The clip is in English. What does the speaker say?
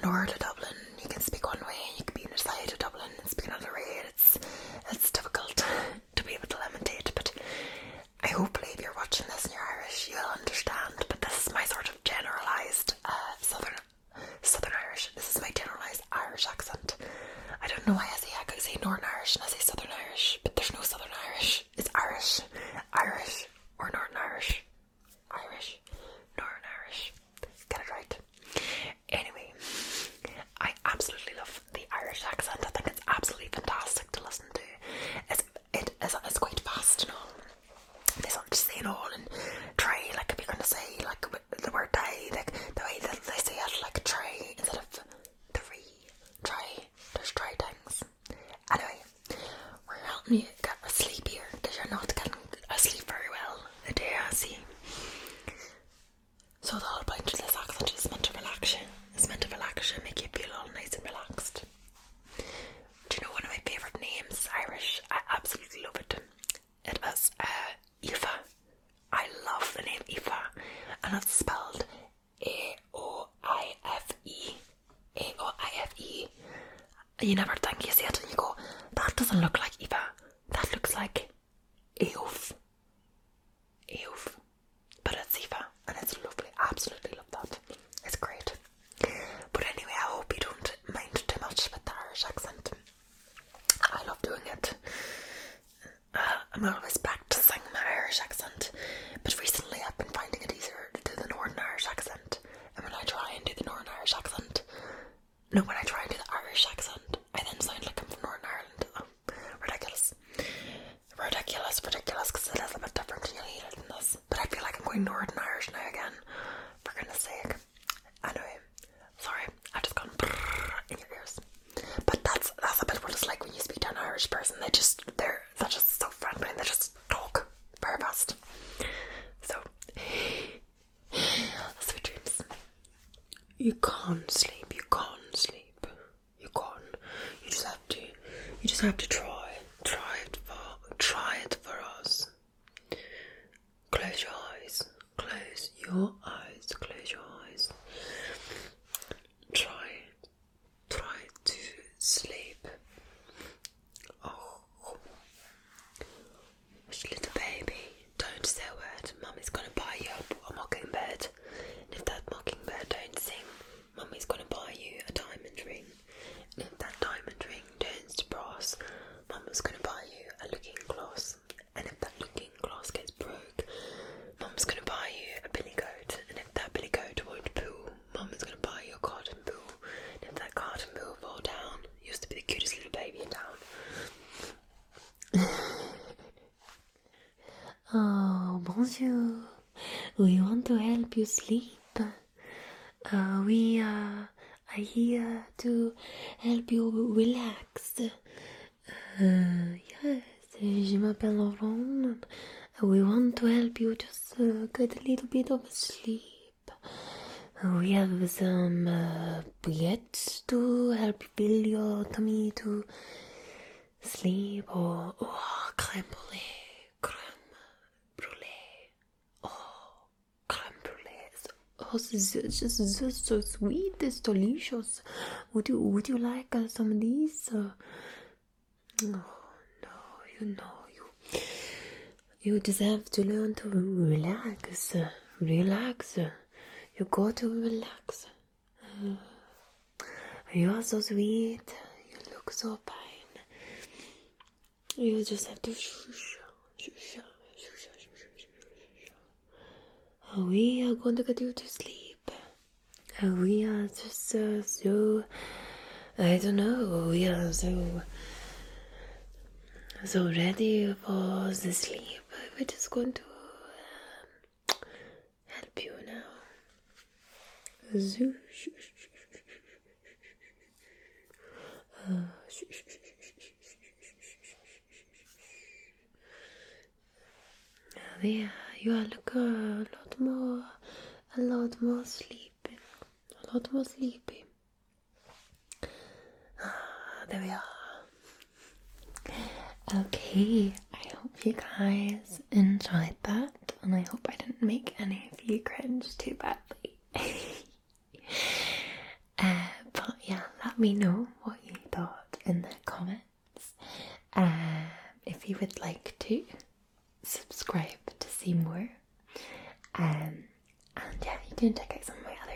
north of Dublin, you can speak one way, and you can be on the side of Dublin and speak another way. It's difficult to be able to limitate, but hopefully if you're watching this and you're Irish, you'll understand. But this is my sort of generalised Southern Irish. This is my generalised Irish accent. I don't know why I say Northern Irish and I say Southern Irish, but there's no Southern Irish. It's Irish, or Northern Irish. Irish, Northern Irish. Get it right. Anyway, I absolutely love the Irish accent. I think it's absolutely fantastic to listen to. It's quite fast and all. They sort of just say it all and try, like if you're going to say like the word die, like the way that they say it, like try instead of try. There's try things. Anyway, we're helping you get asleep here because you're not getting asleep very well today, I see. So the whole point of this accent is meant to relax you. It's meant to relax you, make you feel all nice and relaxed. Do you know one of my favourite names, Irish? I absolutely love it. It is Aoife. I love the name Aoife, and it's spelled A-O-I-F-E. A-O-I-F-E. You never think, you see it and you go, that doesn't look like Aoife. That looks like Eof. Eof. But it's Aoife, and it's lovely. I absolutely love that. It's great. But anyway, I hope you don't mind too much with the Irish accent. I love doing it. I'm always practicing my Irish accent, but recently I've been finding it easier to do the Northern Irish accent. And when I try and do the Northern Irish accent, when I try and do the Irish accent, I then sound like I'm from Northern Ireland. Oh, ridiculous, because it is a bit different and you'll hear it in this. But I feel like I'm going Northern Irish now again, for goodness sake. Anyway, sorry, I've just gone in your ears. But that's a bit what it's like when you speak to an Irish person. They're just so friendly and they just talk very fast. So, sweet dreams. You can't sleep. You just have to try it for us. Close your eyes. Try to sleep. Oh, little baby, don't say a word. Mummy's gonna buy you a mockingbird. And if that mockingbird don't sing, Mummy's gonna buy you a diamond ring. And if that diamond ring turns to brass, Mama's gonna buy you a looking glass. And if that looking glass gets broke, Mum's gonna buy you a billy goat. And if that billy goat won't poo, Mama's gonna buy you a cotton poo. And if that cotton poo fall down, you used to be the cutest little baby in town. Oh, bonjour. We want to help you sleep. We are here to help you relax. Yes, je m'appelle Laurent. We want to help you just get a little bit of sleep. We have some baguettes to help you fill your tummy to sleep. Or crème brûlée. Oh, it's just so sweet. It's delicious. Would you like some of these? Oh no, you deserve to learn to relax. You got to relax. You are so sweet. You look so fine. You just have to shush. We are going to get you to sleep. We are just so, I don't know, we are so ready for the sleep. We're just going to help you now. There, you are look a lot more sleepy. There we are. Okay, I hope you guys enjoyed that, and I hope I didn't make any of you cringe too badly. But But yeah, let me know what you thought in the comments. If you would like to subscribe to see more. And yeah, you can check out some of my